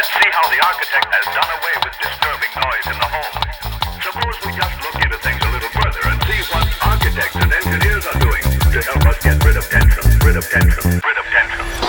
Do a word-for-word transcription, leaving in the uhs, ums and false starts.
Let's see how the architect has done away with disturbing noise in the home. Suppose we just look into things a little further and see what architects and engineers are doing to help us get rid of tension, rid of tension, rid of tension.